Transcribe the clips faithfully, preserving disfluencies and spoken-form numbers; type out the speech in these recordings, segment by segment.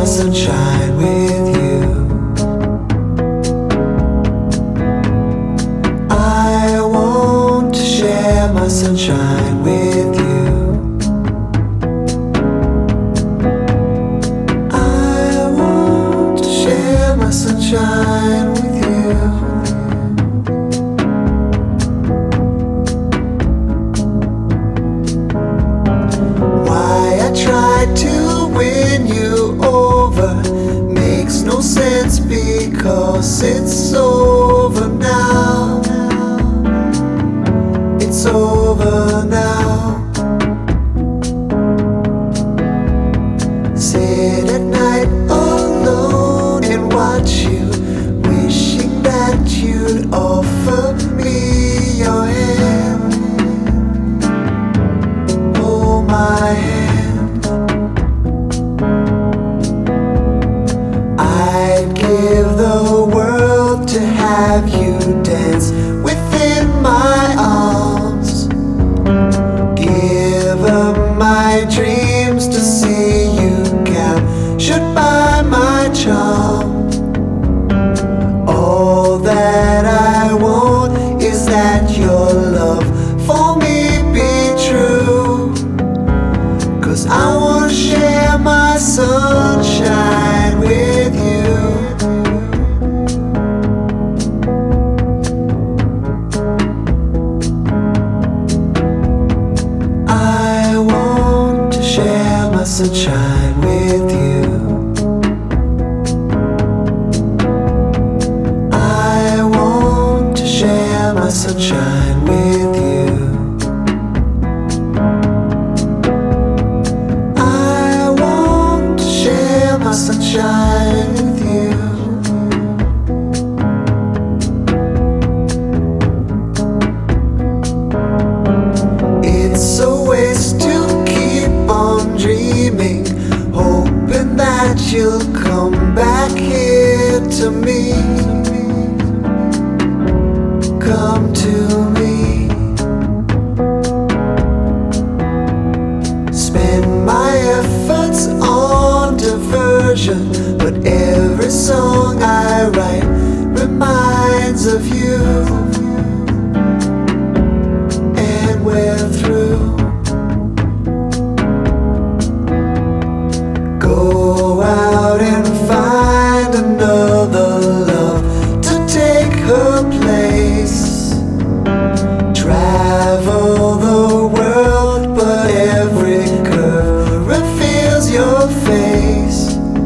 sunshine with you. I want to share my sunshine with you. I want to share my sunshine with you. Why I tried to win you over makes no sense, because it's over now. It's over now. Sit at night alone and watch you, wishing that you'd offer me your hand. Hold my hand. I'd give the world to have you dance within my arms. Give up my dreams to see you captured by my charm. All that I want is that your love for me be true. 'Cause I wanna share my sunshine with you. I want to share my sunshine with you. I want to share my sunshine with you. I want to share my sunshine with you. It's a waste to keep on dreaming, hoping that you'll come back here to me. Come to me. Spend my efforts on diversion, but every song I write reminds of you. And we're through. Go out and find another love to take her place. Travel the world, but every curve reveals your face.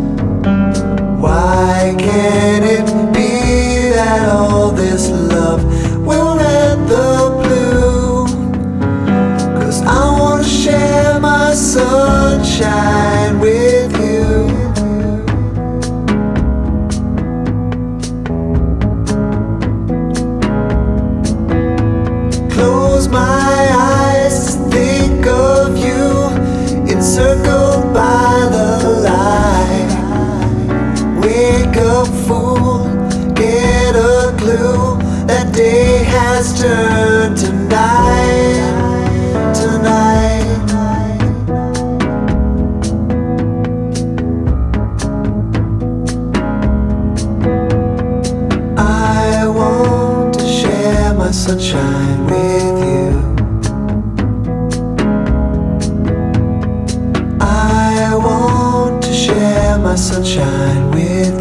Why can't it be that all this love will red the blue? 'Cause I wanna share my sunshine with you. Close my eyes, think of you, encircled by the light. Wake up, fool, get a clue, that day has turned to night, tonight. I want to share my sunshine with you. I want to share my sunshine with